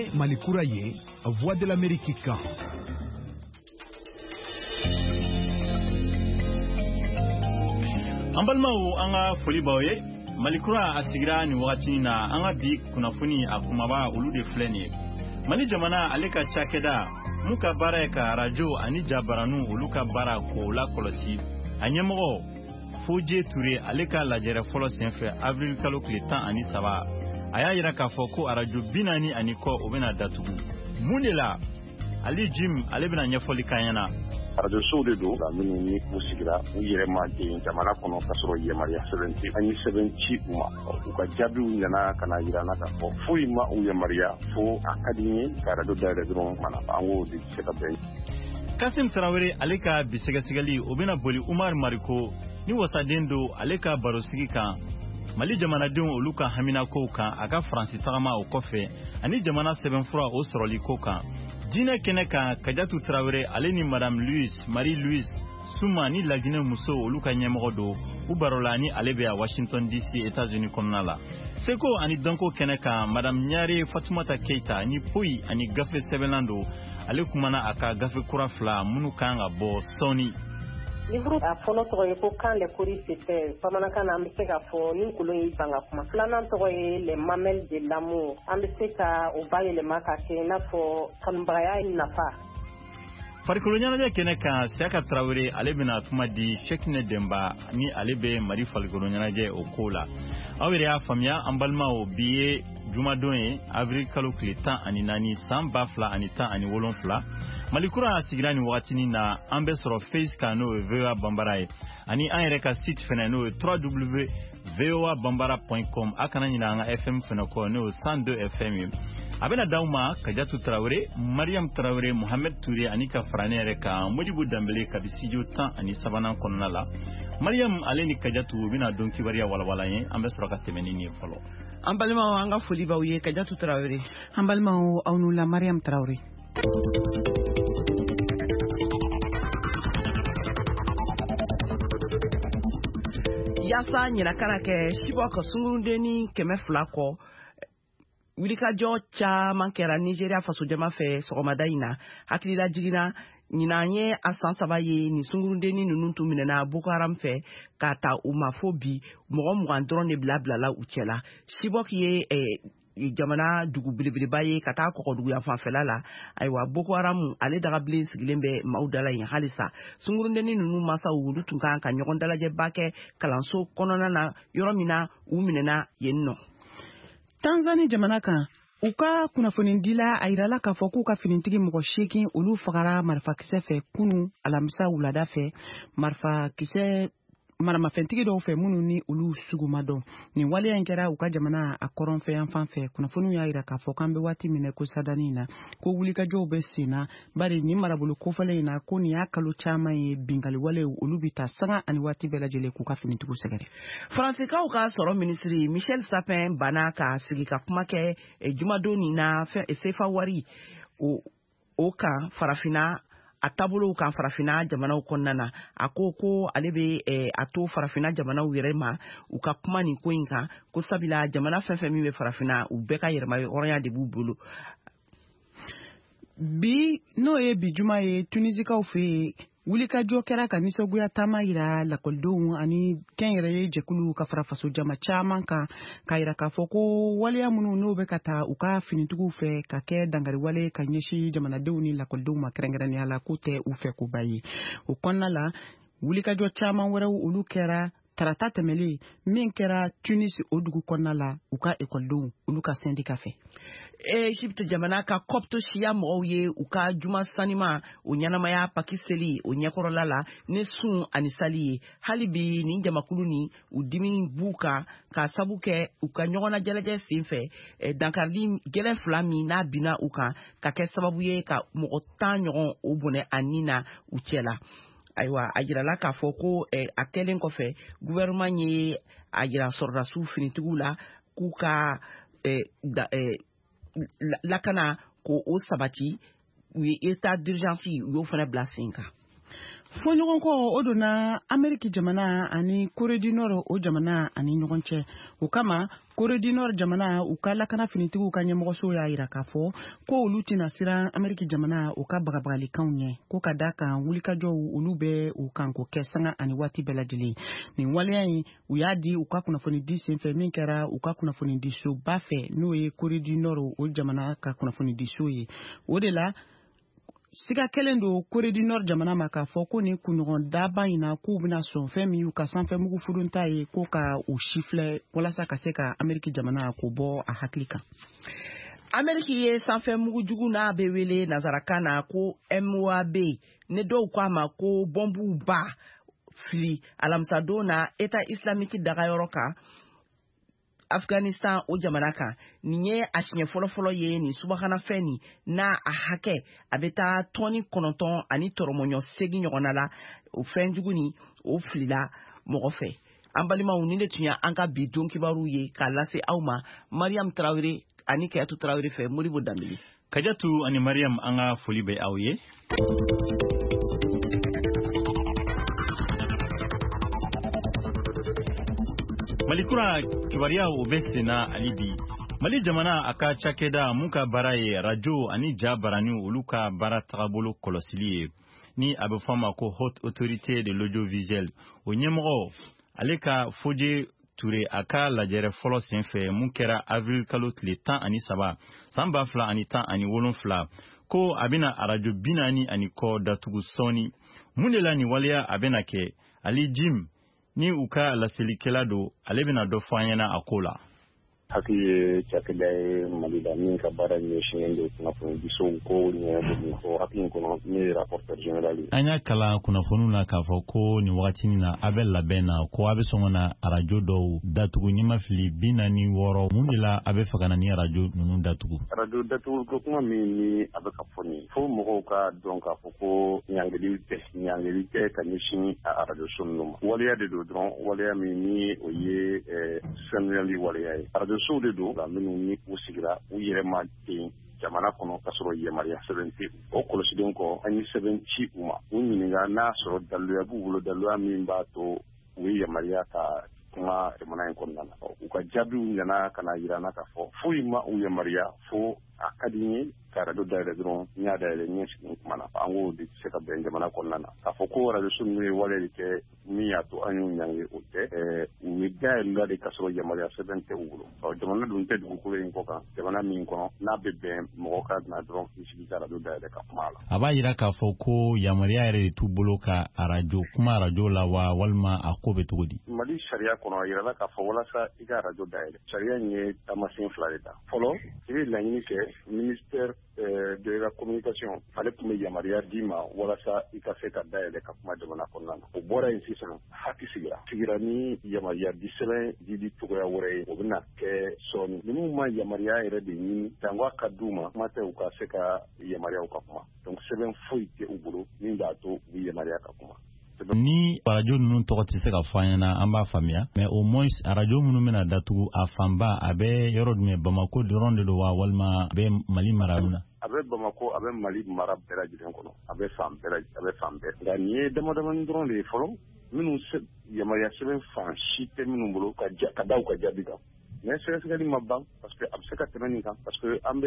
Malikura ye Voix de l'Amérique kan. Ambalmao anga folibawe Malikura asigira ni wakati na anga bi kunafuni akumaba ulude fleni. Mali jamana aleka chakeda muka bara ka radio ani jabaranu uluka bara ko la kolosi. Anyemo Foje Touré aleka lajere folo senfe avril kalo kletan ani saba. Aya yira ka foko arajo binani ani ko obena datugu. Munela Ali Jim alebena nyefoli kanyana. Radio show de do la mini ni musigira u yere ma je jamana kono kasoro ye Maria 70 ani 70 uma u ka jabi u yana kana yira na ka fo ima u ye Maria fo akadini ka radio da dron mana ango di seka ben Kasim Traoré aleka bisega sigali obena boli Umar Mariko ni wasadendo aleka barosigi kan Mali jamana denw olu ka hamina ko kan aga France tagama o kɔfɛ ani jamana sɛbɛnfura o sɔrɔli ko kan Dine kene kan Kadiatou Traoré ale ni Madame Marie Louise Souma ni Laginɛ muso olu ka ɲɛmɔgɔ do u barola ni ale bɛ Washington DC États-Unis kɔnɔna la Seko ani Danko kene kan Madame Nyare Fatoumata Keita ni Poyi ani gafe sɛbɛnlan do ale kumana a ka gafe kura fila minnu kan ka bɔ sɔɔni Livre a fɔlɔ tɔgɔ ye ko quand les courriers s'étaient bamanankan na an bɛ se ka fɔ ni kolon y'i ban ka kuma filanan tɔgɔ ye les mamelles de l'amour an bɛ se ka o bayɛlɛma ka kɛ i n'a fɔ kanubagaya nafa Farikolo ɲɛnajɛ kɛnɛ kan Siaka Traoré ale bɛna kuma di Cheikhne Demba ni ale bɛ Mali farikolo ɲɛnajɛ o ko la aw yɛrɛ y'a faamuya an balimaw bi ye jumadon ye avril kalo tile 14 san 2017 Malikura sigira ni wagatini na an bɛ sɔrɔ Face kan n'o ye VOA Bambara ye ani an yɛrɛ ka site fɛnɛ n'o ye www.voabambara.com a kana ɲina an ka FM fɛnɛ kɔ n'o ye 102 FM ye a bɛna d'aw ma Kadiatou Traoré Mariam Traoré Mohamed Touré ani ka fara ne yɛrɛ kan Modibo Dambele kabi studio 13 kɔnɔna la Mariam ale ni Kadiatou bɛna don kibaruya walawala ye an bɛ sɔrɔ ka tɛmɛ ni ye fɔlɔ an balimaw an ka foli b'aw ye Kadiatou Traoré an balimaw aw n'u la Mariam Traoré Yasa ɲina kana kɛ Chibok sungurudeni 200 kɔ wulikajɔ caman kɛra Nigeria fasojama fɛ sɔgɔmada in na hakilila jiginna ɲina ye a san 3 ye ni sungurudeni ninnu tun minɛna Boko Haram fɛ ka ta u ma fo bi mɔgɔ 20 dɔrɔn de bilala u cɛla Chibok ye jamana dugu belebeleba ye ka taa kɔkɔdugu yan fanfɛla la ayiwa Boko Haram ale dagabilen sigilen bɛ maaw dala yen halisa sungurudeni ninnu masaw olu tun kan ka ɲɔgɔn dalajɛba kɛ kalanso kɔnɔna na yɔrɔ min na u minɛna yen nɔ Tanzanie jamana kan u ka kunnafonidila a yirala k'a fɔ k'u ka finitigi mɔgɔ 8 olu fagara marifakisɛ fɛ kunu alamisa wulada fɛ marifakisɛ maramafɛntigi dɔw fɛ minnu ni olu suguma dɔn nin waleya in kɛra u ka jamana a kɔrɔnfɛ yan fan fɛ kunnafoniw y'a yira k'a fɔ k'an bɛ waati minɛ ko sadani na ko wulikajɔw bɛ senna bari nin marabolo kofɔlen in na ko nin y'a kalo caman ye binkaliwalew olu bɛ ta sanga ani waati bɛɛ lajɛlen k'u ka finitigiw sɛgɛrɛ Faransikaw ka sɔrɔ minisiri Michel Sapin bana ka sigi ka kuma kɛ jumadon nin na sefa wari o kan farafina a taabolow kan farafina jamanaw kɔnɔna na a ko ale bɛ a to farafina jamanaw yɛrɛ ma u ka kuma nin ko in kan ko sabila jamana fɛn fɛn min bɛ farafina u bɛɛ ka yɛrɛma hɔrɔnya de b'u bolo bi n'o ye bi juma ye Tunisikaw fɛ yen wulikajɔ kɛra ka nisɔgoya taama yira lakɔlidenw ani kɛnyɛrɛye jɛkulu ka fara faso jama caman kan k'a yira k'a fɔ ko waleya minnu n'o bɛ ka taa u ka finitigiw fɛ ka kɛ dangariwale ka ɲɛsin jamanadenw ni lakɔlidenw ma kɛrɛnkɛrɛnnenya la ko tɛ u fɛ ko ba ye o kɔnɔna la wulikajɔ caman wɛrɛw olu kɛra tarata tɛmɛlen min kɛra Tunis o dugu kɔnɔna la u ka ekɔlidenw olu ka sendika fɛ Egypte jamana ka Copte Shia mɔgɔw ye u ka juma sanima o ɲanamaya pakiseli o ɲɛkɔrɔla la ne sun ani sali ye hali bi nin jamakulu ni u dimi b'u kan ka sabu kɛ u ka ɲɔgɔnna jalajɛ sen fɛ dankarili gɛlɛn 2 min n'a bina u kan ka kɛ sababu ye ka mɔgɔ 10 ɲɔgɔn o bonɛ a nin na u cɛla ayiwa a jirala k'a fɔ ko a kɛlen kɔfɛ gouvernement ye a jira sɔrɔdasiw finitigiw la k'u ka lakana ko o sabati u ye état d'urgence u y'o fana bila sen kan fo ɲɔgɔn kɔ o donna Amérique jamana ani Corée du Nord o jamana ani ɲɔgɔn cɛ o kama Corée du Nord jamana u ka lakana finitigiw ka ɲɛmɔgɔso y'a yira k'a fɔ ko olu tɛna siran Amérique jamana u ka bagabagalikanw ɲɛ ko ka da kan wulikajɔw olu bɛ u kan ko kɛ sanga ani waati bɛɛ lajɛlen nin waleya in u y'a di u ka kunnafoni di senfɛ min kɛra u ka kunnafoni di soba fɛ n'o ye Corée du Nord o jamana ka kunnafoni di so ye o de la siga kelen do Corée du Nord jamana ma k'a fɔ ko nin kunɲɔgɔn daba in na k'u bɛna sɔn fɛn min y'u ka sanfɛmugu furunta ye ko ka u sifilɛ walasa ka se ka Amérique jamana k'o bɔ a hakili kan. Amérique ye sanfɛmugu jugu n'a bɛ wele nazarakan na ko MOAB ne dɔw k'a ma ko bɔnbuw ba fili alamisadon na État islamique dagayɔrɔ kan Afghanistan o jamana kan nin ye a siɲɛ fɔlɔfɔlɔ ye nin subahana fɛn nin n'a a hakɛ a bɛ taa tɔni 9 ani tɔrɔmɔɲɔ 8 ɲɔgɔnna la o fɛn jugu nin o filila mɔgɔ fɛ an balimaw ni de tun ye an ka bi don kibaru ye k'a lase aw ma Mariam Tarawele ani Kayatu Tarawele fɛ Moribo Dambili. Kajatu ani Mariam an ka foli bɛ aw ye. Malikura kibaria u bɛ senna ali bi Mali jamana a ka cakɛda mun ka baara ye radio ani ja barani olu ka baara tagabolo kɔlɔsili ye ni a bɛ fɔ a ma ko Haute Autorité de l'Audiovisuel o ɲɛmɔgɔ ale ka Fodje Touré a ka lajɛrɛ fɔlɔ senfɛ mun kɛra avril kalo tile 13 san 2017 ko a bɛna radio 40 ani kɔ datugu sɔɔni mun de la nin waleya a bɛna kɛ Ali Jim ni u ka laselikɛla do ale bɛna dɔ fɔ an ɲɛna a ko la. Hakili ye cakɛda ye Mali la min ka baara ɲɛsinnen don kunnafoni disow ko ɲɛbɔli fɔ hakili kɔnɔ ne ye rapporteur général ye. An y'a kalan kunnafoniw la k'a fɔ ko nin wagati na a bɛ labɛn na ko a bɛ sɔn ka na radio dɔw datugu ɲɛma fili 46 mun de la a bɛ fɛ ka na ni radio ninnu datugu. Radio datugu ko kuma min ni a bɛ ka fɔ nin fo mɔgɔw ka dɔn k'a fɔ ko ɲangili tɛ ka ɲɛsin a radio so ninnu ma. Waleya de don dɔrɔn waleya min ni o ye sanuyali waleya ye. So de do la minnu ni u sigira u yɛrɛ ma den jamana kɔnɔ ka sɔrɔ yamaruya sɛbɛn tɛ o kɔlɔsilen kɔ an ye sɛbɛn ci u ma u ɲininka n'a sɔrɔ daluya b'u bolo daluya min b'a to u ye yamaruya ka kuma jamana in kɔnɔna na u ka jaabiw nana ka na yira na ka fɔ foyi ma u yamaruya fo a ka di ye ka radio dayɛlɛ dɔrɔn n y'a dayɛlɛ ɲɛ sigi kuma na an k'o de se ka bɛn jamana kɔnɔna na k'a fɔ ko radio so ninnu ye wale de kɛ min y'a to an y'u ɲange o tɛ u ye dayɛlɛla de ka sɔrɔ yamaruya sɛbɛn tɛ u bolo jamana dun tɛ dugukolo in kɔ kan jamana min kɔnɔ n'a bɛ bɛn mɔgɔ ka na dɔrɔn k'i sigi ka radio dayɛlɛ ka kuma la. A b'a yira k'a fɔ ko yamaruya yɛrɛ de t'u bolo ka kuma radio la wa walima a ko bɛ cogo di. Mali sariya kɔnɔ a yirala k'a fɔ walasa i ka radio dayɛlɛ sariya in ye taamasen 2 de ta fɔlɔ i bɛ laɲini kɛ ministère de la communication ale tun bɛ yamaruya d'i ma walasa i ka se ka dayɛlɛ ka kuma jamana kɔnɔna na o bɔra yen sisan haki sigira ni yamaruya di sɛbɛn didi cogoya wɛrɛ ye o bɛna kɛ sɔɔni ninnu ma yamaruya yɛrɛ de ɲini jango ka d'u ma kuma tɛ u ka se ka yamaruyaw ka kuma donc sɛbɛn foyi tɛ u bolo min b'a to u bɛ yamaruya ka kuma. Ni radio ninnu tɔgɔ tɛ se ka fɔ an ɲɛna an b'a faamuya mais au moins radio minnu bɛna datugu a fanba a bɛ yɔrɔ jumɛn Bamako dɔrɔn de don wa walima a bɛ Mali mara na. A bɛ Bamako a bɛ Mali mara bɛɛ lajɛlen kɔnɔ a bɛ fan bɛɛ nka nin ye damadamanin dɔrɔn de ye fɔlɔ minnu yamaruya sɛbɛn fan si tɛ minnu bolo ka da u ka jaabi kan mais sɛgɛsɛgɛli ma ban parce que a bɛ se ka tɛmɛ nin kan parce que an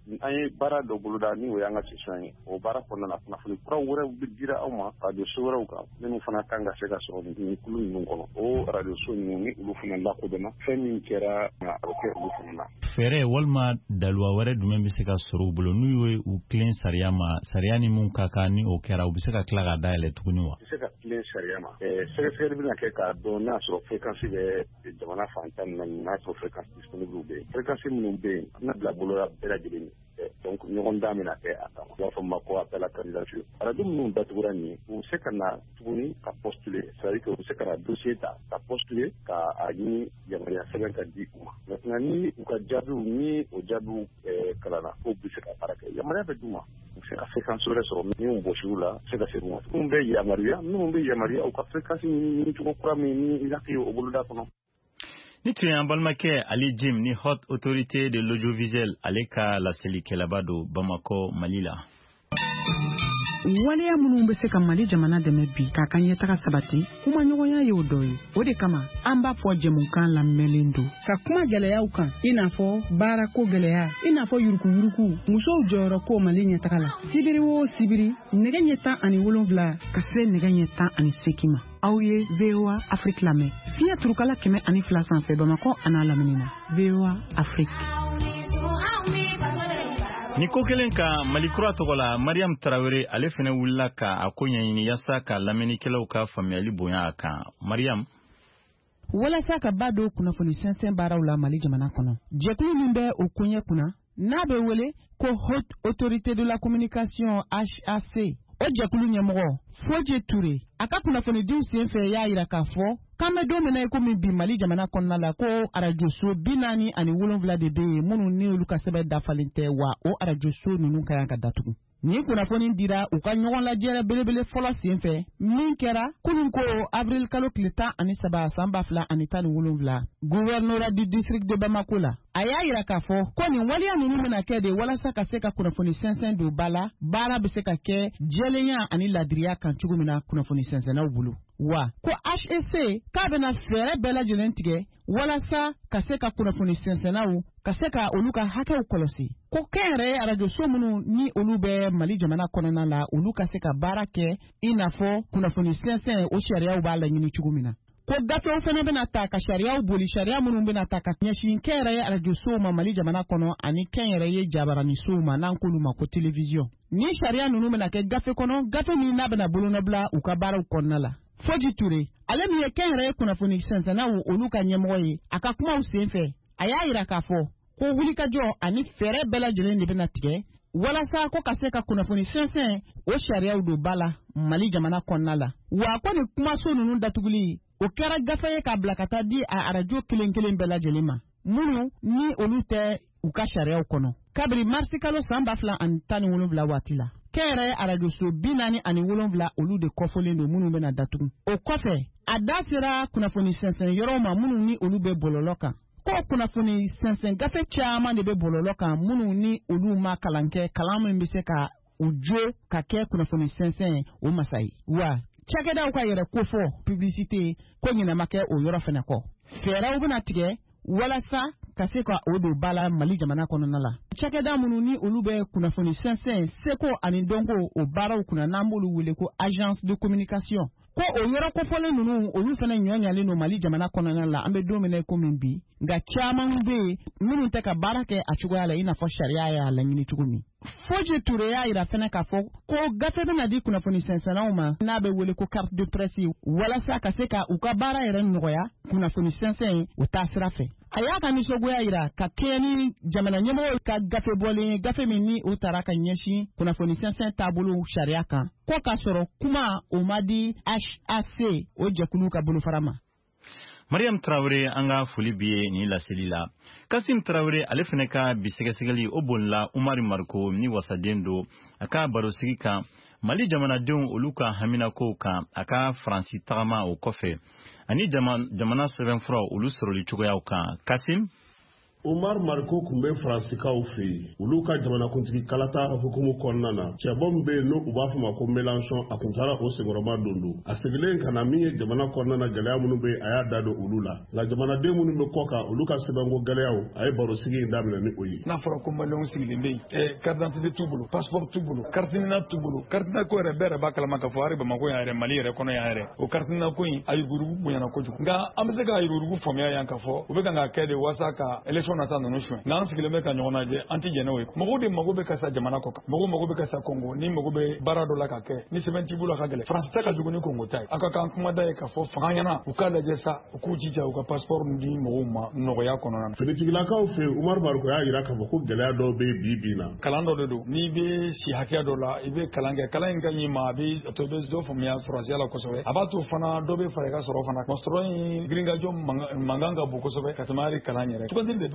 ye baara dɔ boloda ni o y'an ka session ye o baara kɔnɔna na kunnafoni kuraw wɛrɛw bɛ dira aw ma radio so wɛrɛw kan minnu fana kan ka se ka sɔrɔ nin kulu ninnu kɔnɔ o radio so ninnu ni olu fana lakodɔnna fɛn min kɛra a bɛ kɛ olu fana na. Fɛɛrɛ walima daluwa wɛrɛ jumɛn bɛ se ka sɔrɔ u bolo n'u ye u tilen sariya ma sariya ni mun ka kan ni o kɛra u bɛ se ka tila ka dayɛlɛ tuguni wa. U bɛ se ka tilen sariya ma sɛgɛsɛgɛli bɛna kɛ k'a dɔn n'a sɔrɔ fréquence bɛ jamana fan tan n'a sɔrɔ fréquence disponible bɛ yen fréquence minnu bɛ yen an na bila bolola bɛɛ lajɛlen donc ɲɔgɔn dan bɛna kɛ a kama u b'a fɔ ma ko appel à candidature radio minnu datugura nin u bɛ se ka na tuguni ka postuler c'est-à-dire que u bɛ se ka na dossier ta ka postuler ka a ɲini yamaruya sɛbɛn ka di u ma maintenant ni u ka jaabiw ni o jaabiw kalanna k'u bɛ se ka baara kɛ yamaruya bɛ d'u ma u bɛ se ka fréquence wɛrɛ sɔrɔ minnu bɔsiw la se ka se u ma minnu bɛ yamaruya u ka fréquence ɲini cogo kura min ni i hakili o boloda kɔnɔ. Ni tun y'an balimakɛ Ali Jim ni Haute Autorité de l'Audiovisuel ale ka laselikɛlaba don Bamako Mali la. waleya minnu bɛ se ka Mali jamana dɛmɛ bi k'a ka ɲɛtaga sabati kuma ɲɔgɔnya ye o dɔ ye. O de kama an b'a fɔ jɛmukan lamɛnlen don ka kuma gɛlɛyaw kan i n'a fɔ baarako gɛlɛya, i n'a fɔ yuruku-yuruku, musow jɔyɔrɔ ko Mali ɲɛtaga la. Sibiri o sibiri nɛgɛ ɲɛ 17 ka se nɛgɛ ɲɛ 18 ma. Aw ye VOA Afrique lamɛn fiɲɛ turukala 102 sanfɛ Bamakɔ a n'a lamini na. VOA Afrique. Ni ko kelen ka Mali kura tɔgɔ la Mariam Traoré ale fɛnɛ wulila ka a ko ɲɛɲini yasa ka lamɛnnikɛlaw ka faamuyali bonya a kan. Mariam, walasa ka ba don kunnafoni sɛnsɛn baaraw la Mali jamana kɔnɔ, jɛkulu min bɛ o koɲɛ kunna n'a bɛ wele ko Haute Autorité de la Communication HAC. O jɛkulu ɲɛmɔgɔ Fodje Touré a ka kunnafonidiw senfɛ y'a yira k'a fɔ k'an bɛ don min na komi bi Mali jamana kɔnɔna la ko arajoso 47 de bɛ yen minnu ni olu ka sɛbɛn dafalen tɛ wa o arajoso ninnu ka kan ka datugu. Ni kunnafoni dira u ka ɲɔgɔn lajɛrɛ belebele fɔlɔ senfɛ min kɛra kunun ko avril kalo tile 13 san 2017 gouverneur du district de Bamako la a y'a yira k'a fɔ ko nin waleya ninnu bɛna kɛ de walasa ka se ka kunnafoni sɛnsɛn don ba la baara bɛ se ka kɛ jɛlenya ani ladiriya kan cogo min na kunnafoni sɛnsɛnnaw bolo. Wa ko HAC k'a bɛna fɛɛrɛ bɛɛ lajɛlen tigɛ walasa ka se ka kunnafoni sɛnsɛnnaw ka se ka olu ka hakɛw kɔlɔsi. Ko kɛnyɛrɛye arajoso minnu ni olu bɛ Mali jamana kɔnɔna la olu ka se ka baara kɛ i n'a fɔ kunnafoni sɛnsɛn o sariyaw b'a laɲini cogo min na. Ko gafew fana bɛna ta ka sariyaw boli sariya minnu bɛna ta ka ɲɛsin kɛnyɛrɛye arajosow ma Mali jamana kɔnɔ ani kɛnyɛrɛye jabaranisow ma n'an k'olu ma ko télévision. Ni sariya ninnu bɛna kɛ gafe kɔnɔ gafe min n'a bɛna bolonabila u ka baaraw kɔnɔna la. Fodje Touré ale min ye kɛnyɛrɛye kunnafoni sɛnsɛnnaw olu ka ɲɛmɔgɔ ye a ka kumaw senfɛ a y'a yira k'a fɔ ko wulikajɔ ani fɛɛrɛ bɛɛ lajɛlen de bɛna tigɛ walasa ko ka se ka kunnafoni sɛnsɛn o sariyaw don ba la Mali jamana kɔnɔna la. Wa ko ni kumaso ninnu datuguli o kɛra gafe ye k'a bila ka taa di a arajo kelen kelen bɛɛ lajɛlen ma minnu ni olu tɛ u ka sariyaw kɔnɔ. Kabiri marisi kalo san 2017 waati la kɛnyɛrɛye arajoso 47 olu de kɔfɔlen don minnu bɛna datugu. O kɔfɛ a da sera kunnafoni sɛnsɛn yɔrɔw ma minnu ni olu bɛ bɔlɔlɔ kan. Ko kunnafoni sɛnsɛn gafe caman de bɛ bɔlɔlɔ kan minnu ni olu ma kalan kɛ kalan min bɛ se ka u jo ka kɛ kunnafoni sɛnsɛn o masa ye. Wa cakɛdaw ka yɛrɛ ko fɔ publicité ko ɲinama kɛ o yɔrɔ fɛnɛ kɔ. Fɛɛrɛw bɛna tigɛ walasa ka se ka o don ba la Mali jamana kɔnɔna la. Cakɛda minnu ni olu bɛ kunnafoni sɛnsɛn seko ani dɔnko o baaraw kunna n'an b'olu wele ko agence de communication. Ko o yɔrɔ kofɔlen ninnu olu fana ɲɔɲalen no Mali jamana kɔnɔna la an bɛ don min na komi bi nka caman bɛ yen minnu tɛ ka baara kɛ a cogoya la i n'a fɔ sariya y'a laɲini cogo min. Fodje Touré y'a yira fana k'a fɔ ko gafe bɛna di kunnafoni sɛnsɛnnaw ma n'a bɛ wele ko carte de presse walasa ka se ka u ka baara yɛrɛ nɔgɔya kunnafoni sɛnsɛn o taa sira fɛ. A y'a ka nisɔngoya yira ka kɛɲɛ ni jamana ɲɛmɔgɔw ka gafe bɔlen gafe min ni o taara ka ɲɛsin kunnafoni sɛnsɛn taabolo sariya kan ko k'a sɔrɔ kuma o ma di HAC o jɛkulu ka bolofara ma. Mariam Traoré an ka foli bi ye ni laseli la. Kasim Traoré ale fɛnɛ ka bisɛgɛsɛgɛli o bolila Umar Mariko ni wasaden do a ka barosigi kan Mali jamanadenw olu ka haminakow kan a ka Faransi tagama o kɔfɛ ani jamana sɛbɛnfuraw olu sɔrɔli cogoyaw kan. Kasim Umar Mariko kun bɛ Faransikaw fɛ yen olu ka jamanakuntigi kalata hukumu kɔnɔna na cɛbɔ min bɛ yen n'u b'a fɔ ma ko Mélenchon a kun taara o senkɔrɔba dondo a sigilen ka na min ye jamana kɔnɔna na gɛlɛya minnu bɛ a y'a da don olu la nka jamanaden minnu bɛ kɔ kan olu ka sɛbɛnko gɛlɛyaw a ye barosigi in daminɛ ni o ye. N'a fɔra ko Maliyɛnw sigilen bɛ yen carte d'identité t'u bolo passeport t'u bolo carte d'identité t'u bolo carte d'identité ko yɛrɛ bɛɛ yɛrɛ b'a kalama k'a fɔ hali Bamako yan yɛrɛ Mali yɛrɛ kɔnɔ yan yɛrɛ o carte d'identité ko in a yugurugu bonyana kojugu nka an bɛ se ka yugurugu faamuya yan k'a fɔ u bɛ kan ka kɛ de walasa ka élection nata ninnu suɲɛ n'an sigilen bɛ ka ɲɔgɔn lajɛ an tɛ jɛnɛ o ye mɔgɔw de mago bɛ ka sa jamana kɔ kan mɔgɔw mago bɛ ka sa Congo ni mago bɛ baara dɔ la ka kɛ ni sɛbɛn t'i bolo a ka gɛlɛn Faransi ta ka jugu ni Congo ta ye a ka kan kuma da ye k'a fɔ fanga ɲɛna u k'a lajɛ sa u k'u jija u ka passeport di mɔgɔw ma nɔgɔya kɔnɔna na. Finitigilakaw fɛ Umar Mariko y'a yira k'a fɔ ko gɛlɛya dɔw bɛ bi na. Kalan dɔ de don n'i bɛ si hakɛya dɔ la i bɛ kalan kɛ kalan in ka ɲi ma a bɛ to i bɛ dɔ faamuya sɔrɔsiya la kosɛbɛ a b'a to fana dɔ bɛ fara i ka sɔrɔ fana sɔrɔ in girinkajɔ mankan ka bon kosɛbɛ ka tɛmɛ hali kalan yɛrɛ sugandili de bɛ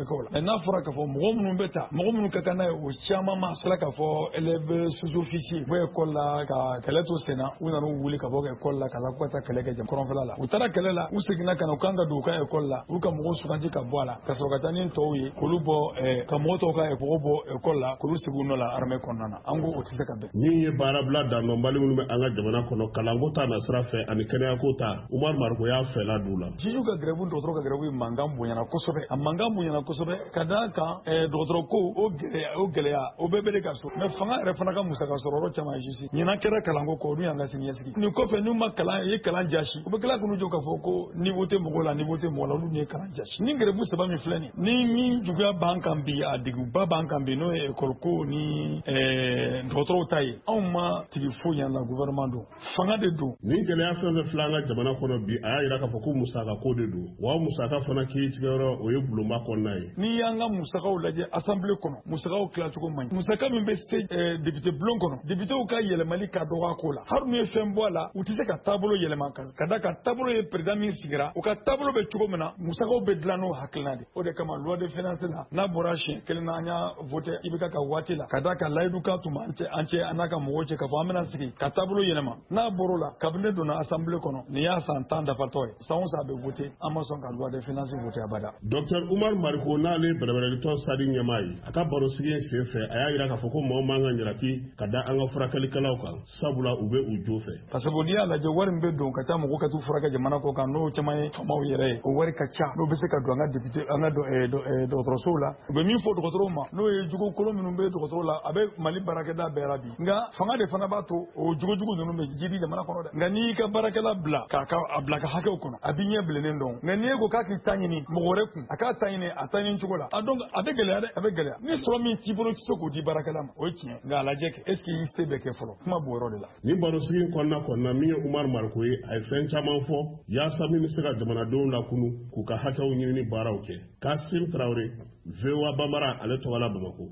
kɛkaw la n'a fɔra k'a fɔ mɔgɔ minnu bɛ taa mɔgɔ minnu ka kan n'a ye o caman ma sera k'a fɔ élèves sous-officiers u bɛ école la ka kɛlɛ to sen na u nana wuli ka bɔ école la ka la ka taa kɛlɛ kɛ kɔrɔnfɛla la u taara kɛlɛ la u seginna ka na u kan ka don u ka école la u ka mɔgɔw suganti ka bɔ a la ka sɔrɔ ka taa ni tɔw ye k'olu bɔ ka mɔgɔ tɔw ka mɔgɔw bɔ école la k'olu sigi u nɔ la armée kɔnɔna na an ko o tɛ se ka bɛn min ye baarabila dannɔbali minnu bɛ an ka jamana kɔnɔ kalanko ta nasira fɛ ani kɛnɛyako ta Umaru Mariko y'a fɛla d'u la juge ka grève dɔgɔtɔrɔ ka grève mankan bonyana kosɛbɛ a mankan bonyana kosɛbɛ ka da kan dɔgɔtɔrɔ ko o gɛlɛya o bɛɛ bɛ de ka so mais fanga yɛrɛ fana ka musaka sɔrɔ yɔrɔ caman juge ɲinan kɛra kalanko kɔ olu y'an ka siniɲɛsigi nin kɔfɛ n'u ma kalan ye kalan jasi u bɛ tila k'u jɔ k'a fɔ ko niveau tɛ mɔgɔw la niveau tɛ mɔgɔ la olu ni ye kalan jasi ni grève saba min filɛ nin ni min juguya b'an kan bi a deguba b'an kan bi n'o ye école ko ni dɔgɔtɔrɔw ta ye anw ma tigi foyi y'an la gouvernement don fanga de don nin gɛlɛya fɛn fɛn filɛ an ka jamana kɔnɔ bi a y'a yira k'a fɔ ko musaka ko de don wa musaka fana k'i tigɛyɔrɔ o ye bulonba kɔnɔna ye n'i y'an ka musakaw lajɛ assemblée kɔnɔ musakaw tilacogo man ɲi musaka min bɛ se député bulon kɔnɔ députéw ka yɛlɛmali ka dɔgɔ a ko la hali n'u ye fɛn bɔ a la u tɛ se ka taabolo yɛlɛma ka da kan taabolo ye président min sigira u ka taabolo bɛ cogo min na musakaw bɛ dilan n'o hakilina de o de kama loi de finance la n'a bɔra siɲɛ kelen na an y'a voté IBK ka waati la ka da kan layidu ka tuma an cɛ an n'a ka mɔgɔw cɛ k'a fɔ an bɛna sigi ka taabolo yɛlɛma n'a bɔr'o la kabini donna assemblée kɔnɔ nin y'a san 10 dafatɔ ye san o san a bɛ voté an ma sɔn ka loi de finance voté abada Dr Umaru Mariko n'ale bɛrɛbɛrɛlitɔ sadi ɲɛmaa ye a ka barosigi in sen fɛ a y'a yira k'a fɔ ko mɔgɔ man ka ɲaraki ka da an ka furakɛlikɛlaw kan sabula u bɛ u jo fɛ parce que n'i y'a lajɛ wari min bɛ don ka taa mɔgɔw ka t'u furakɛ jamana kɔ kan n'o caman ye faamaw yɛrɛ ye o wari ka ca n'o bɛ se ka don an ka député an ka dɔgɔtɔrɔsow la u bɛ min fɔ dɔgɔtɔrɔw ma n'o ye jogo kolon minnu bɛ dɔgɔtɔrɔw la a bɛ Mali baarakɛda bɛɛ la bi nka fanga de fana b'a to o jogojugu ninnu bɛ jidi jamana kɔnɔ dɛ nka n'i y'i ka baarakɛla bila a bila ka hakɛw kɔnɔ a b'i ɲɛ bilennen dɔn nka n'i ye ko k'a k'i ta ɲini mɔgɔ wɛrɛ kun a k'a ta ɲini a ta ɲini cogo la donc a bɛ gɛlɛya dɛ a bɛ gɛlɛya ni sɔrɔ min t'i bolo tɛ se k'o di baarakɛla ma o ye tiɲɛ nka a lajɛ kɛ est ce que i se bɛ kɛ fɔlɔ kuma b'o yɔrɔ de la nin barosigi in kɔnɔna min ye Umaru Mariko ye a ye fɛn caman fɔ yaasa min bɛ se ka jamanadenw lakunu k'u ka hakɛw ɲini ni baaraw kɛ Kasim Traoré VOA Bambara ale tɔgɔ la Bamako.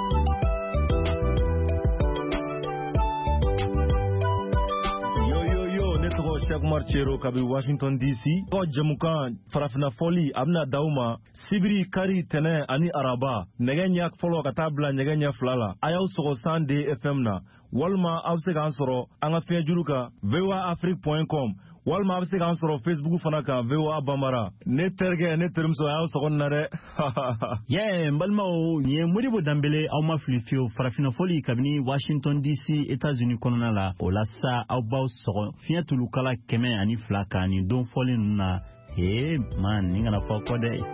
Cheikh Umar Chero kabi Washington DC ko jamukan farafina foli abna dauma sibiri kari tene ani araba negenya folo ka tabla negenya flala ayaw sogo sande FM na walma abse kan soro anga fejuruka voaafrique.com walma abse kan soro Facebook fana ka VOA Bambara ne terge ne termso ayaw sogo nare ye mbalma o nye modibo dambele aw ma flifio farafina foli kabini Washington DC États-Unis konona la o la sa aw baw sogo fiatulu kala kɛmɛ ani fila ka ni don fɔlen ninnu na man ni kana fɔ kɔ dɛ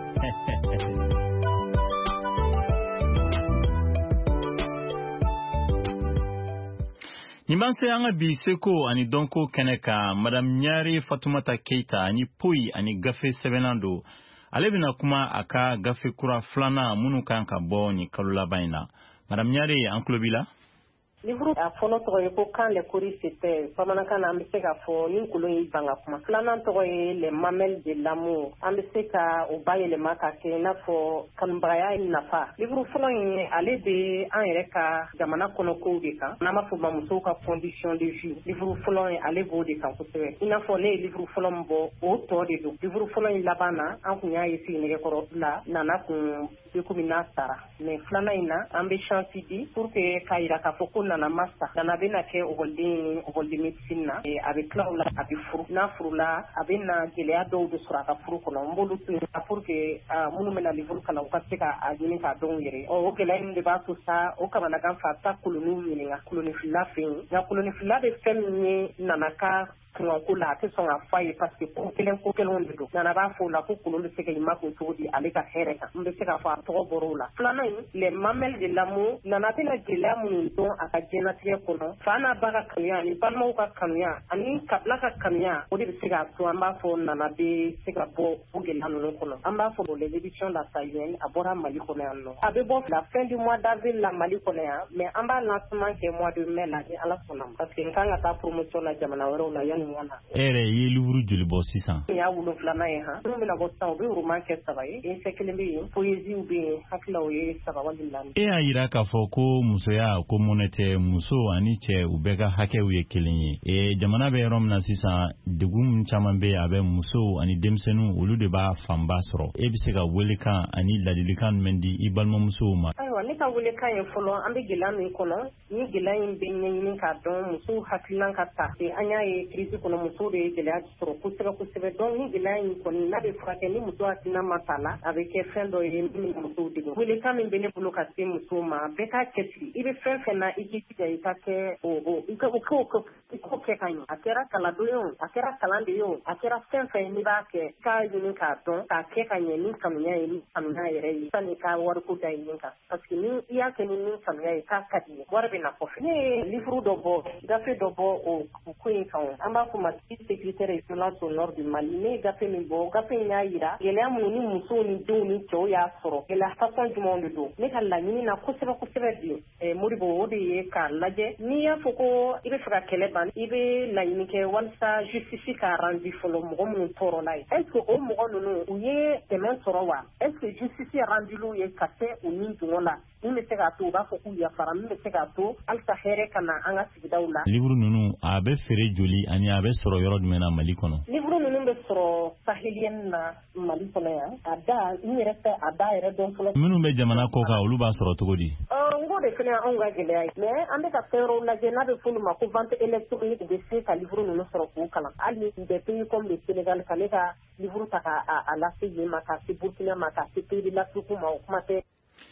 nin b'an se an ka bi seko ani dɔnko kɛnɛ kan madame Ɲare Fatumata Keita ani Poyi ani gafe sɛbɛnnan don ale bɛna kuma a ka gafe kura filanan minnu kan ka bɔ nin kalo laban in na madame Ɲare an tulo b'i la. Livre a fɔlɔ tɔgɔ ye ko quand les courriers s'étaient bamanankan na an bɛ se ka fɔ ni kolon y'i ban ka kuma filanan tɔgɔ ye les mamelles de l'amour an bɛ se ka o bayɛlɛma ka kɛ i n'a fɔ kanubagaya nafa livre fɔlɔ in ale de an yɛrɛ ka jamana kɔnɔ kow de kan n'an b'a fɔ ma musow ka condition de vie livre fɔlɔ in ale b'o de kan kosɛbɛ i n'a fɔ ne ye livre fɔlɔ min bɔ o tɔ de don livre fɔlɔ in laban na an kun y'a ye sigi nɛgɛkɔrɔ la nana kun bɛ komi n'a sara mais filanan in na an bɛ chance di pour que k'a yira k'a fɔ ko nana masa nana bɛna kɛ ɔkɔliden médecine na a bɛ tila o la a bɛ furu n'a furu la a bɛ na gɛlɛya dɔw de sɔrɔ a ka furu kɔnɔ n b'olu to yen pour que minnu bɛna livre kalan u ka se k'a ɲini k'a dɔn u yɛrɛ o gɛlɛya in de b'a to sa o kamanagan fa a bɛ taa koloniw ɲininka kolonifila fɛ yen nka kolonifila bɛ fɛn min ye nana ka kungo la a tɛ sɔn ka fɔ a ye parce que ko kelenw de don nana b'a fɔ o la ko kolon bɛ se ka i ma kun cogo di ale ka hɛrɛ kan n bɛ se k'a fɔ a tɔgɔ bɔra o la filanan in les mamelles de l'amour nana bɛna gɛlɛya minnu dɔn a ka diɲɛnatigɛ kɔnɔ fa n'a ba ka kanuya ani balimaw ka kanuya ani kabila ka kanuya o de bɛ se k'a to an b'a fɔ nana bɛ se ka bɔ o gɛlɛya ninnu kɔnɔ an b'a fɔ les éditions la Sahelienne a bɔra Mali kɔnɔ yan nɔ a bɛ bɔ la fin du mois d'avril la Mali kɔnɔ yan mais an b'a lancement kɛ mois de mai la ni Ala sɔnna parce que n kan ka taa promotion la jamana wɛrɛw la yanni kɔni yana ere ye livre joli bɔ sisan ya wulu filana ye ha n'u bɛna bɔ sisan u bɛ roman kɛ 3 ye essai kelen bɛ yen poésie bɛ yen hakilaw ye 3 wali 4 e y'a yira k'a fɔ ko musoya ko mɔnɛ tɛ muso ani cɛ u bɛɛ ka hakɛw ye kelen ye jamana bɛ yɔrɔ min na sisan degun caman bɛ a bɛ muso ani denmisɛnninw olu de b'a fanba sɔrɔ e bɛ se ka welekan ani ladilikan jumɛn di i balimamusow ma ayiwa ne ka welekan ye fɔlɔ an bɛ gɛlɛya min kɔnɔ ni gɛlɛya in bɛ ɲɛɲini k'a dɔn musow hakilan ka ta an y'a ye crise kɔnɔ musow de ye gɛlɛya sɔrɔ kosɛbɛ kosɛbɛ donc ni gɛlɛya in kɔni n'a bɛ furakɛ ni muso hakilina ma ta la a bɛ kɛ fɛn dɔ ye min musow degun welekan min bɛ ne bolo ka se musow ma bɛɛ k'a cɛsiri i bɛ fɛn fɛn na i k'i tigɛ i ka kɛ i k'o kɛ ka ɲɛ a kɛra kalandon ye o a kɛra kalan de ye o a kɛra fɛn fɛn n'i b'a kɛ k'a ɲini k'a dɔn k'a kɛ ka ɲɛ ni kanuya ye ni kanuya yɛrɛ ye sanni ka wariko da yen kan parce que ni i y'a kɛ ni min kanuya ye k'a ka di ye wari bɛ na kɔfɛ ne ye livre dɔ bɔ gafe dɔ bɔ o ko in kan an b'a fɔ ma sécuritaire et violence au nord du Mali ne ye gafe min bɔ gafe in y'a yira gɛlɛya minnu ni musow ni denw ni cɛw y'a sɔrɔ gɛlɛya façon jumɛnw de don ne ka laɲini na kosɛbɛ kosɛbɛ bi Modibo o de ye k'a lajɛ n'i y'a fɔ ko i bɛ fɛ ka kɛlɛ ban i bɛ laɲini kɛ walasa justice ka rendu fɔlɔ mɔgɔ minnu tɔɔrɔla ye est ce que o mɔgɔ ninnu u ye dɛmɛ sɔrɔ wa est ce que justice rendu ye ka se u ni dungɔ la min bɛ se k'a to u b'a fɔ k'u yafara min bɛ se k'a to halisa hɛrɛ ka na an ka sigidaw la. livre ninnu a bɛ feere joli ani a bɛ sɔrɔ yɔrɔ jumɛn na Mali kɔnɔ. livre ninnu bɛ sɔrɔ sahelienne na Mali kɔnɔ yan a da n yɛrɛ fɛ a da yɛrɛ dɔn fɔlɔ. minnu bɛ jamana kɔ kan olu b'a sɔrɔ cogo di. n ko de fana anw ka gɛlɛya ye mais an bɛ ka fɛn wɛrɛw lajɛ n'a bɛ f'olu ma ko vente électronique bɛ se ka livre ninnu sɔrɔ k'u kalan hali des pays comme le Sénégal ka ne ka livre ta k'a lase yen ma k'a se Burkina ma k'a se pays de l'Afrique ma o kuma tɛ.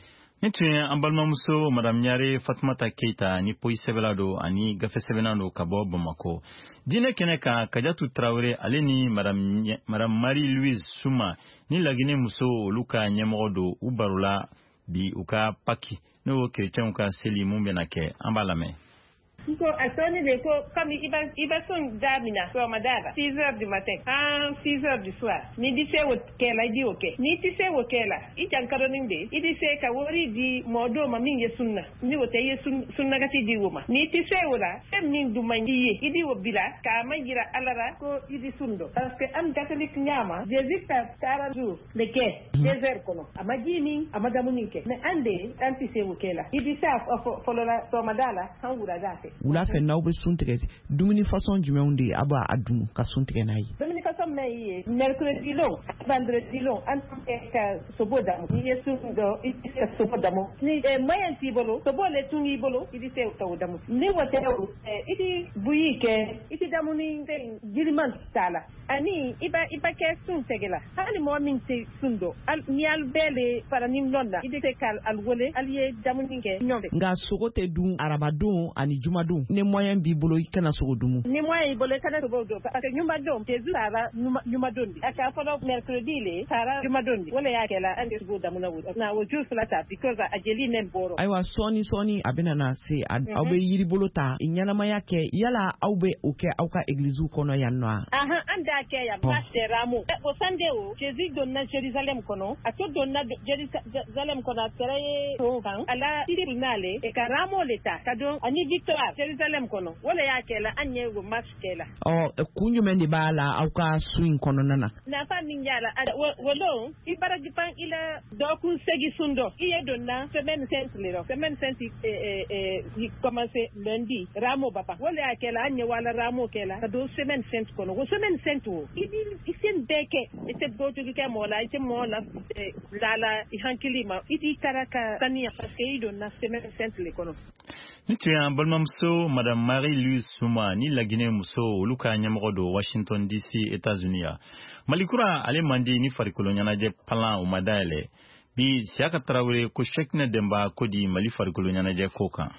Ni tun ye an balimamuso madame Ɲare Fatumata Keita ni poyi sɛbɛla don ani gafe sɛbɛnna don ka bɔ Bamako. Jinɛ kɛnɛ kan Kajatu Tarawele ale ni madame Marie-Louise Suma ni Laginɛ muso olu ka ɲɛmɔgɔ don u barola bi u ka Paki n'o chrétienw ka seli mun bɛna kɛ an b'a lamɛn. Ko a sɔnni de ko comme i bɛ sɔn da min na sɔgɔmada 6 heures du matin en 6 heures du soir ni di se o kɛ la i di o kɛ n'i ti se o kɛ la i jankaronin de i di se ka wari di mɔgɔ dɔw ma min ye sunna ni o tɛ i ye sunnagati di o ma n'i ti se o la fɛn min dun man di ye i di o bila k'a ma jira ala la ko i di sun dɔ parce que an catholique ɲama Jésus ka 40 jours le kɛ désert kɔnɔ a ma ji min a ma damu min kɛ mais an de an ti se o kɛ la i di se a fɔlɔ la sɔgɔmada la an wulada fɛ wula fɛ n'aw bɛ sun tigɛ dumuni façon jumɛnw de a b'a dun ka sun tigɛ n'a ye. dumuni façon min ye mercredi long vendredi long an tɛ ka sobo damu n'i ye sun dɔ i tɛ se ka sobo damu ni moyen t'i bolo sobo le tun y'i bolo i tɛ se k'o damu ni o tɛ i tɛ buyi kɛ i tɛ damu ni giriman t'a la ani i ba kɛ sun tɛgɛ la hali mɔgɔ min tɛ sun dɔn ni al bɛɛ le fara ni ɲɔgɔn la i tɛ se k'al wele hali ye damuni kɛ ɲɔgɔn fɛ. nka sogo tɛ dun arabadon ani jumadon ni moyen b'i bolo i kana sogo dun. ni moyen y'i bolo i kana sogo dun parce que jumadon Jésus taara jumadon de a ka fɔlɔ mercredi le taara jumadon de wala y'a kɛ la an tɛ sogo damuna wo na o jour fila ta because a jeli nɛn bɔrɔ. ayiwa sɔɔni a bɛna na se aw bɛ yiribolo ta ɲɛnamaya kɛ yala aw bɛ o kɛ aw ka église kɔnɔ yan nɔ wa. an t'a kɛ yan pas seramo o sande o Jésus donna Jérusalem kɔnɔ a to donna Jérusalem kɔnɔ a kɛra ye to kan a la siri n'ale ka ramo le ta ka don ani victoire Jérusalem kɔnɔ wala y'a kɛ la an ye o marche kɛ la. kun jumɛn de b'a la aw ka su in kɔnɔna na. nafa min y'a la wolo i baraji pan i la dɔgɔkun segi sun dɔ i ye donna semaine sainte le rɔ semaine sainte i commencé lundi ramo bapa wala y'a kɛ la an ye wala ramo kɛ la ka don semaine sainte kɔnɔ o semaine sainte o i sen bɛɛ kɛ i tɛ dɔtigi kɛ mɔgɔ la i tɛ mɔgɔ la i hankili ma i t'i taara ka saniya parce que i donna semaine sainte le kɔnɔ. ni tun ye an balimamuso madame Marie-Louise Suma ni Laginɛ muso olu ka ɲɛmɔgɔ don Washington DC États-Unis ya Malikura ale man di ni farikolo ɲɛnajɛ palan o ma dayɛlɛ bi Siyaka Tarawele ko Cheikhna Demba ko di Mali farikolo ɲɛnajɛ ko kan.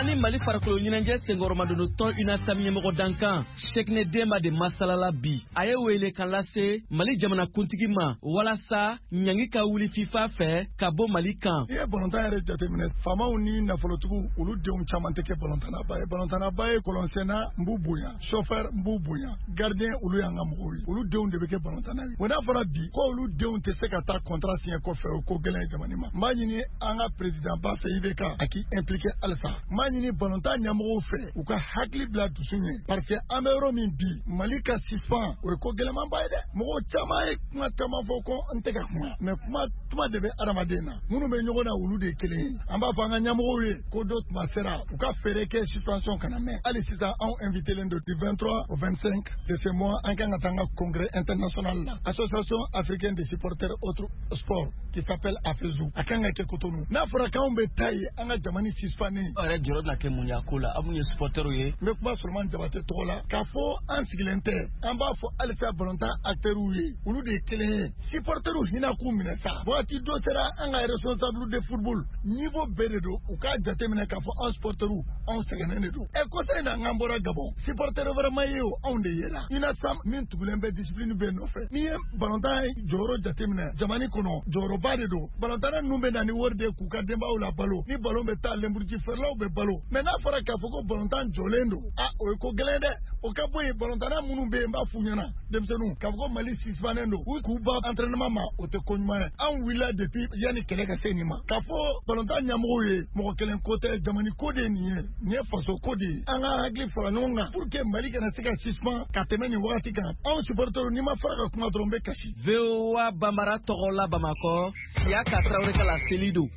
ani Mali farakolo ɲinɛnjɛ senkɔrɔmadono tɔn UNASAM ɲɛmɔgɔ dankan Sekne Demba de masalala bi a ye wele kan lase Mali jamana kuntigi ma walasa ɲangi ka wuli FIFA fɛ ka bɔ Mali kan. I ye balontan yɛrɛ jateminɛ faamaw ni nafolotigiw olu denw caman tɛ kɛ balontanaba ye. Balontanaba ye kɔlɔnsɛnna n b'u bonya chauffeur n b'u bonya gardien olu y'an ka mɔgɔw ye olu denw de bɛ kɛ balontanna ye. N'a fɔra bi ko olu denw tɛ se ka taa contrat signé kɔfɛ o ko gɛlɛn jamana ma. N b'a ɲini an ka président ba fɛ IBK a k'i impliqué halisa. N b'a ɲini balontan ɲɛmɔgɔw fɛ u ka hakili bila dusu ye parce que an bɛ yɔrɔ min bi Mali ka suspend o ye ko gɛlɛmanba ye dɛ. Mɔgɔ caman ye kuma caman fɔ ko n tɛ ka kuma mais kuma de bɛ adamaden na minnu bɛ ɲɔgɔn na olu de ye kelen ye. An b'a fɔ an ka ɲɛmɔgɔw ye ko dɔ tuma sera u ka fɛɛrɛ kɛ suspension kana mɛn hali sisan anw invité len don du 23 au 25 de ce mois an kan ka taa an ka congrès international la association africaine des supporters autres sports qui s'appelle AFESU a kan ka kɛ Cotonou. N'a fɔra k'anw bɛ taa ye an ka jamana suspendé aw yɛrɛ jɔrɔ bɛna kɛ mun ye a ko la aw mun ye supporters ye. N bɛ kuma Solomani Jabate tɔgɔ la k'a fɔ an sigilen tɛ an b'a fɔ halisa balontan acteurs ye olu de ye kelen ye supporters hinɛ k'u minɛ sa waati dɔ sera an ka responsable de football niveau bɛɛ de don u k'a jateminɛ k'a fɔ an supporters anw sɛgɛnnen de don. Kɔsa in na an bɔra Gabon supporters vraiment ye o anw de ye la UNASAM min tugulen bɛ discipline bɛ nɔfɛ n'i ye balontan jɔyɔrɔ jateminɛ jamana kɔnɔ jɔyɔrɔba de don balontan ninnu bɛ na ni wari de k'u ka denbayaw la balo ni balon bɛ taa lenburuji feerelaw bɛ balo mais n'a fɔra k'a fɔ ko balontan jɔlen don o ye ko gɛlɛn dɛ o ka bɔ yen balontan minnu bɛ yen n b'a f'u ɲɛna denmisɛnninw k'a fɔ ko Mali suspendé don u k'u ban entraînement ma o tɛ ko ɲuman ye anw wulila depuis yanni kɛlɛ ka se nin ma k'a fɔ balontan ɲɛmɔgɔw ye mɔgɔ kelen ko tɛ jamana ko de ye nin ye faso ko de ye an ka hakili fara ɲɔgɔn kan pour que Mali kana se ka suspend ka tɛmɛ nin wagati kan anw supporters n'i ma fara ka kuma dɔrɔn n bɛ kasi. VOA Bambara tɔgɔ la Bamakɔ Siyaka Traoré ka la seli don.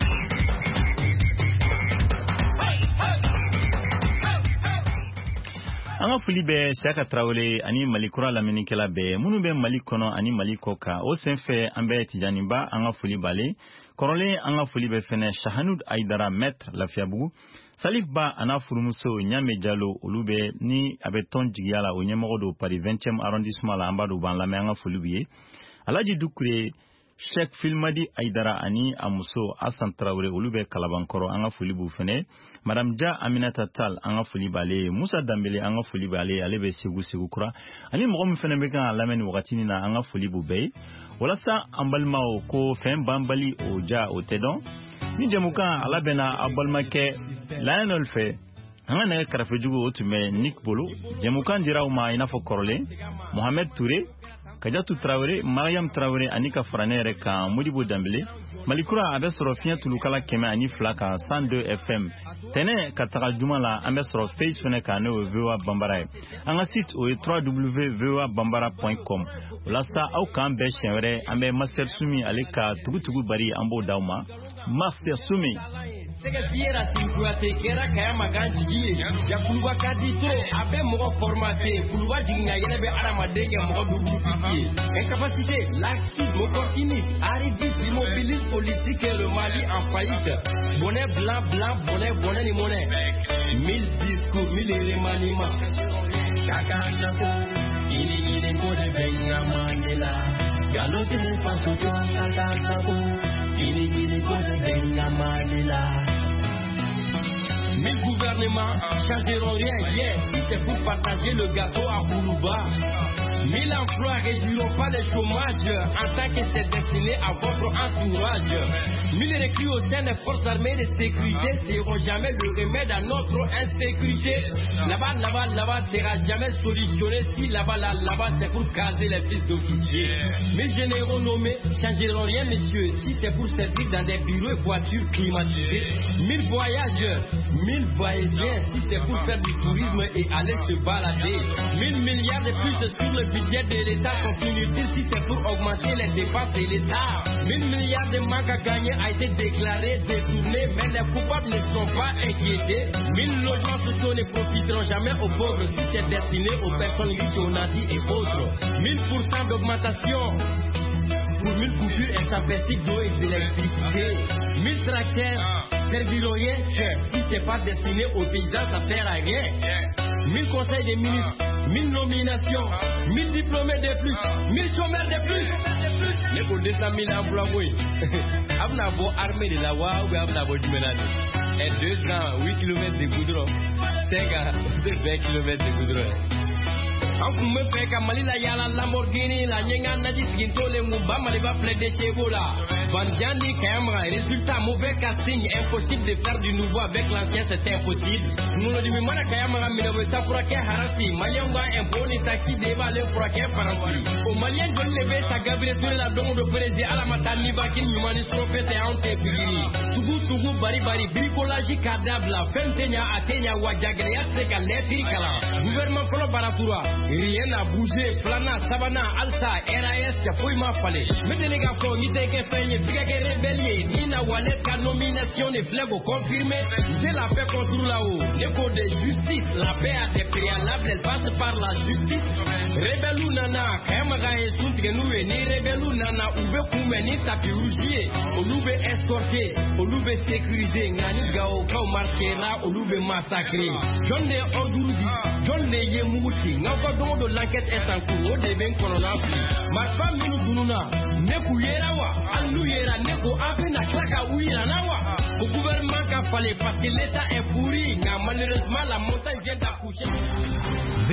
An ka foli bɛ Siyaka Traoré ani Mali kura lamɛnnikɛla bɛɛ minnu bɛ Mali kɔnɔ ani Mali kɔ kan o senfɛ an bɛ Tijaniba an ka foli b'ale kɔrɔlen an ka foli bɛ fɛnɛ Shahanud Aidara Maître Lafiyabugu Salif Ba a n'a furumuso Ɲame Jalo olu bɛ ni a bɛ tɔn jigiya la o ɲɛmɔgɔ don Paris 20e arrondissement la an b'a dɔn u b'an lamɛn an ka foli b'u ye Alaji Dukure Sheikh Filmadi Aidara ani a muso Hassan Traoré olu bɛ Kalabankɔrɔ an ka foli b'u fɛnɛ Madame Ja Aminata Tal an ka foli b'ale Musa Dambele an ka foli b'ale ale bɛ Segu kura ani mɔgɔ min fɛnɛ bɛ kan lamɛn ni wagati nin na an ka foli b'u bɛɛ ye walasa an balimaw ko fɛn banbali o ja o tɛ dɔn ni jamukan ala bɛna a balimakɛ Lionel fɛ an ka nɛgɛ kɛrɛfɛjugu o tun bɛ Nick Bolo jamukan dira u ma i n'a fɔ kɔrɔlen Mohamed Touré Kajatu Traoré Mariam Traoré ani ka fara ne yɛrɛ kan Modibo Dambele Malikura a bɛ sɔrɔ fiɲɛ tulukala 102 kan 102 FM tɛnɛ ka taga juma la an bɛ sɔrɔ Face fɛnɛ kan n'o ye VOA Bambara ye an ka site o ye www.voabambara.com walasa aw k'an bɛɛ siɲɛ wɛrɛ an bɛ Master Sumi ale ka tugutugu bari an b'o d'aw ma Master Sumi Sɛgɛsiyera Sinkuate kɛra Kaya Magan jigi ye Yakuba ka di to a bɛ mɔgɔ formaté Kuluba jigin ka yɛlɛ bɛ adamaden kɛ mɔgɔ dugutigi ye incapacité laxisme opportunisme arrivisme immobilisme politique et le Mali en faillite bonnet blanc bonnet ni monnaie 1000 discours 1000 remaniements Kakandako ili ko de benga Mandela galote faso Kakandako ili ko de benga Mandela 1000 gouvernements changeront rien hier si c'est pour partager le gâteau à Koulouba 1000 emplois réduiront pas le chômage en tant que c'est destiné à votre entourage 1000 recrues au sein des forces armées de sécurité seront jamais le remède à notre insécurité là-bas sera jamais solutionné si là-bas c'est pour caser les fils d'officiers 1000 généraux nommés changeront rien messieurs si c'est pour servir dans des bureaux et voitures climatisées 1000 voyageurs 1000 voyageurs si c'est pour faire du tourisme et aller se balader 1000 milliards de plus sur le budget de l'État sont inutiles si c'est pour augmenter les dépenses de l'État 1000 milliards de manque à gagner a été déclaré, détourné, mais les coupables ne sont pas inquiétés 1000 logements sociaux ne profiteront jamais aux pauvres si c'est destiné aux personnes riches, aux nazis et autres 1000% d'augmentation pour 1000 coupures intempestives d'eau et d'électricité 1000 tracteurs serviront rien si c'est pas destiné aux paysans ça sert à rien 1000 conseils des ministres 1000 nominations 1000 diplômés de plus 1000 chômeurs de plus les pour 200 000 emplois oui abna bo armée de la wa ou abna bo du ménage et 208 km de goudron. 5 à 20 km de goudron. An kun bɛ fɛ ka Mali la yaala Lamborghini la ɲɛnga naji sigintɔ le mun ba Mali ba filɛ déchet la Bandian ni Kayamaga résultat mauvais casting impossible de faire du nouveau avec l'ancien c'est impossible Nolodimi mana Kayamaga minɛ bɛ sa furakɛ harasi Malien ka impôt ni taxi de b'ale furakɛ faransi o Malien joli le bɛ sa Gabriel Touré la don do président ala ma taa ni bakin ɲuman ni sɔrɔ fɛ tɛ anw tɛ pikiri sugu bari bricolage cadavre la fɛn tɛ ɲa a tɛ ɲa wa jagɛlɛya tɛ se ka lɛtiri kalan gouvernement fɔlɔ Baratura rien n'a bougé, Flana, Sabana, Alsa, RAS, Foyma Fale. Mais les gars, ni t'es qu'un fait, Biga rébellié, Nina Wallet, ka nomination et flégo confirmé. C'est la paix contre là-haut, l'écho de justice. La paix a des préalables, elle passe par la justice. Rebelou Nana, Kayamaga et Suntigenoué, ni Rebelou Nana, Oube Koume, ni Tapi Rougier, Oloube escorté, Oloube sécurisé, Nani Gao, Kao Marchera, Oloube massacré. John de Ordoudi, John de Yemouti, Navadon de l'enquête est en cours, au début qu'on a pris. Ma femme nous dununa, Neku Yerawa, Alou Yera, Neko Afina, Klaka Ouira Nawa. Au gouvernement qu'a fallu parce que l'État est pourri, malheureusement la montagne vient d'accoucher.